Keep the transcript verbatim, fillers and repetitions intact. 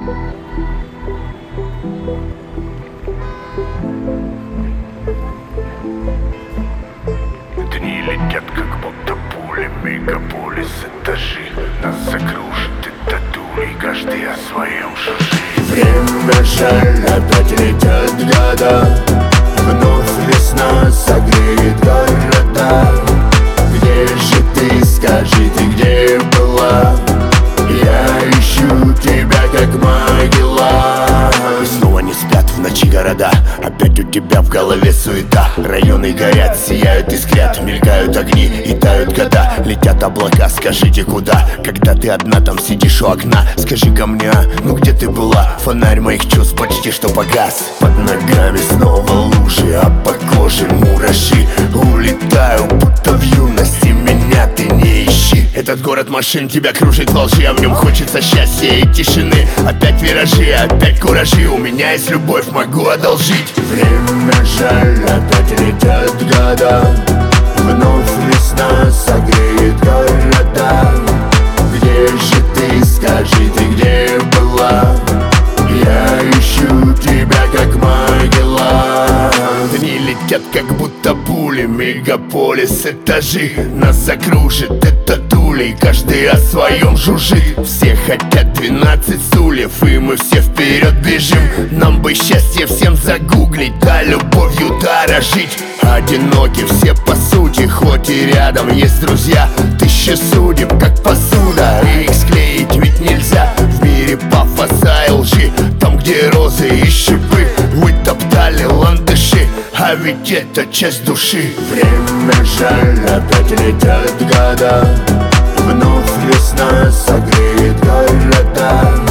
Дни летят, как будто пули, мегаполис, этажи нас закружит, это дури, каждый о своем шужит. Время жаль, опять летят года, вновь весна согреет города. Где же ты, скажи, ты где была? Я ищу тебя, как могила. Снова не спят в ночи города, опять у тебя в голове суета. Районы горят, сияют, искрят, мелькают огни и тают года. Летят облака, скажите куда? Когда ты одна там сидишь у окна, скажи-ка мне, а, ну где ты была? Фонарь моих чувств почти что погас. Под ногами снова лужи, а по коже мураши. Улетаю, будто в юности, меня ты не ищи. Этот город машин тебя кружит во лжи, а в нем хочется счастья и тишины. Опять виражи, опять куражи, у меня есть любовь, могу одолжить. Время жаль, опять летят года, вновь весна согреет города. Где же ты, скажи, ты где была? Я ищу тебя, как могила. Дни летят, как будто пули, мегаполис, этажи нас закружит, это тули, каждый о своем жужжит. Все хотят двенадцать стульев, и мы все вперед бежим. Нам бы счастье всем загуглить, да любовью дорожить. Одиноки все по сути, хоть и рядом есть друзья. Тысячи судеб, как посуда, и их склеить ведь нельзя. В мире пафоса и лжи, там где розы и шипы, вы топтали ландыши, а ведь это часть души. Время жаль, опять летят года, вновь весна согреет города.